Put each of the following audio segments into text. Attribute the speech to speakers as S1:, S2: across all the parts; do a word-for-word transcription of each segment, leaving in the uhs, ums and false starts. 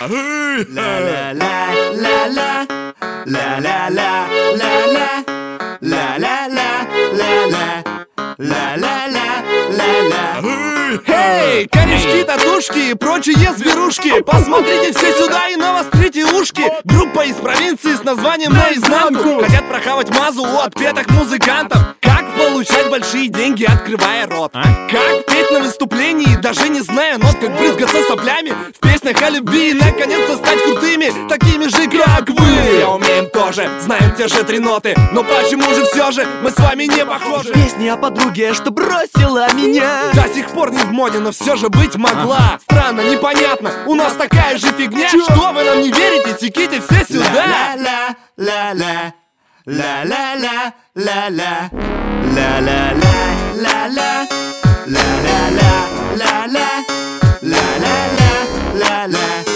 S1: ла ла ла ла ла ла ла ла ла ла ла ла ла ла ла ла ла.
S2: Эй, корешки, татушки и прочие зверушки, посмотрите все сюда и навострите ушки. Группа из провинции с названием «Наизнанку» хотят прохавать мазу у отпетых музыкантов. Как получать большие деньги, открывая рот? А? Как петь на выступлении, даже не зная нот? Как брызгаться соплями в песнях о любви и наконец-то стать крутыми, такими же, как вы? Все умеем тоже, знаем те же три ноты, но почему же все же мы с вами не похожи?
S1: Песни о подруге, что бросила меня,
S2: до сих пор не в моде, но все же быть могла. Странно, непонятно, у нас такая же фигня. Чё? Что вы нам не верите? Теките все сюда.
S1: Ла-ла-ла-ла, ла-ла-ла-ла-ла, ла-ла-ла-ла, ла-ла-ла-ла, ла-ла-ла-ла-ла, ла-ла-ла-ла-ла,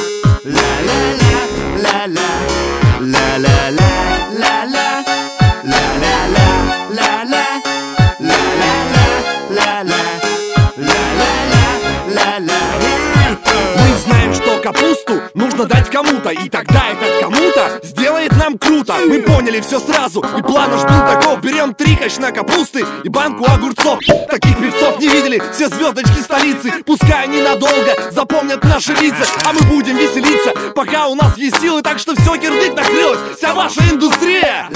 S2: мы знаем, что капусту нужно дать кому-то, и тогда этот кому-то сделает нам круто. Мы поняли все сразу, и план наш был таков. Берем три качана капусты и банку огурцов. Таких певцов не видели все звездочки столицы. Пускай они надолго запомнят наши лица, а мы будем веселиться, пока у нас есть силы. Так что все, кирдык, накрылась вся ваша индустрия.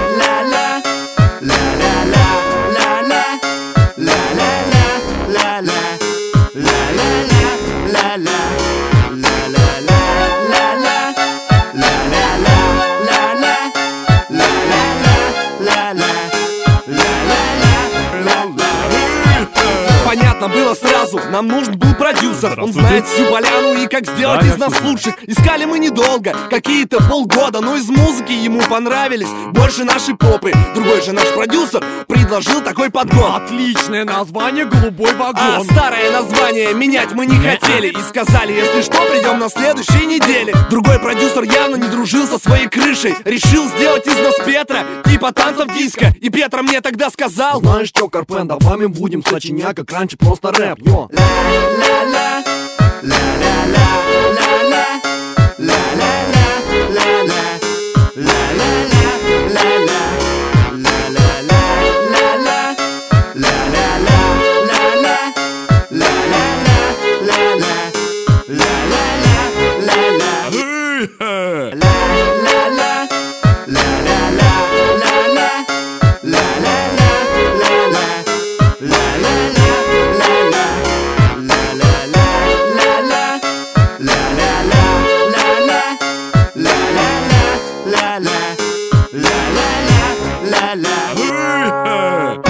S2: Понятно было сразу, нам нужен был продюсер. Он знает всю поляну и как сделать из нас лучших. Искали мы недолго, какие-то полгода, но из музыки ему понравились больше наши попы. Другой же наш продюсер предложил такой подгон.
S3: Отличное название, «Голубой вагон».
S2: А старое название менять мы не хотели и сказали, если что, придем на следующей неделе. Другой продюсер явно не дружил со своей крышей, решил сделать из нас Петра, типа танцев диско. И Петра мне тогда сказал:
S3: знаешь что, Карпен, давай мы будем сочинять, как раньше, просто рэп, йо.
S1: La la la la la la la la